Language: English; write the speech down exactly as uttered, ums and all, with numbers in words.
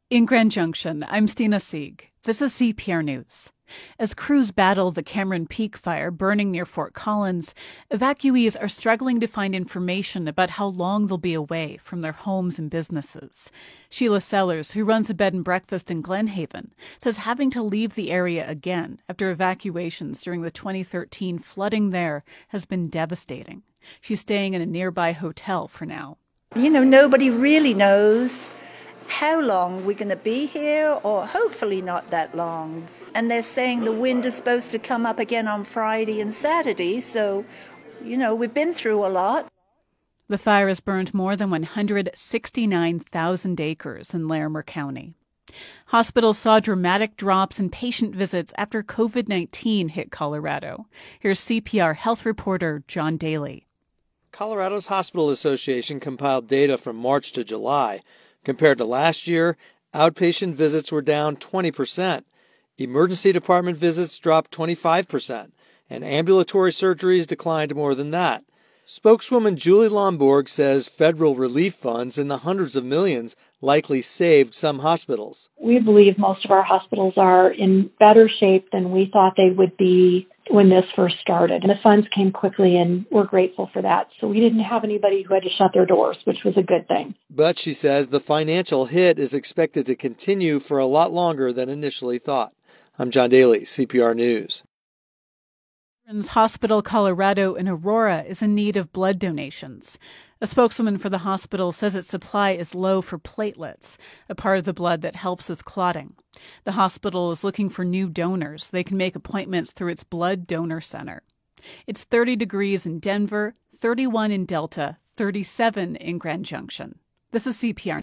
In Grand Junction, I'm Stina Sieg. This is C P R News. As crews battle the Cameron Peak fire burning near Fort Collins, evacuees are struggling to find information about how long they'll be away from their homes and businesses. Sheila Sellers, who runs a bed and breakfast in Glenhaven, says having to leave the area again after evacuations during the twenty thirteen flooding there has been devastating. She's staying in a nearby hotel for now. You know, nobody really knows how long we're going to be here, or hopefully not that long. And they're saying the wind is supposed to come up again on Friday and Saturday, so, you know, we've been through a lot. The fire has burned more than one hundred sixty-nine thousand acres in Larimer County. Hospitals saw dramatic drops in patient visits after COVID nineteen hit Colorado. Here's C P R health reporter John Daly. Colorado's Hospital Association compiled data from March to July. Compared to last year, outpatient visits were down twenty percent. Emergency department visits dropped twenty-five percent, and ambulatory surgeries declined more than that. Spokeswoman Julie Lomborg says federal relief funds in the hundreds of millions likely saved some hospitals. We believe most of our hospitals are in better shape than we thought they would be when this first started. And the funds came quickly, and we're grateful for that. So we didn't have anybody who had to shut their doors, which was a good thing. But she says the financial hit is expected to continue for a lot longer than initially thought. I'm John Daly, C P R News. Children's Hospital Colorado in Aurora is in need of blood donations. A spokeswoman for the hospital says its supply is low for platelets, a part of the blood that helps with clotting. The hospital is looking for new donors. They can make appointments through its blood donor center. It's thirty degrees in Denver, thirty-one in Delta, thirty-seven in Grand Junction. This is C P R.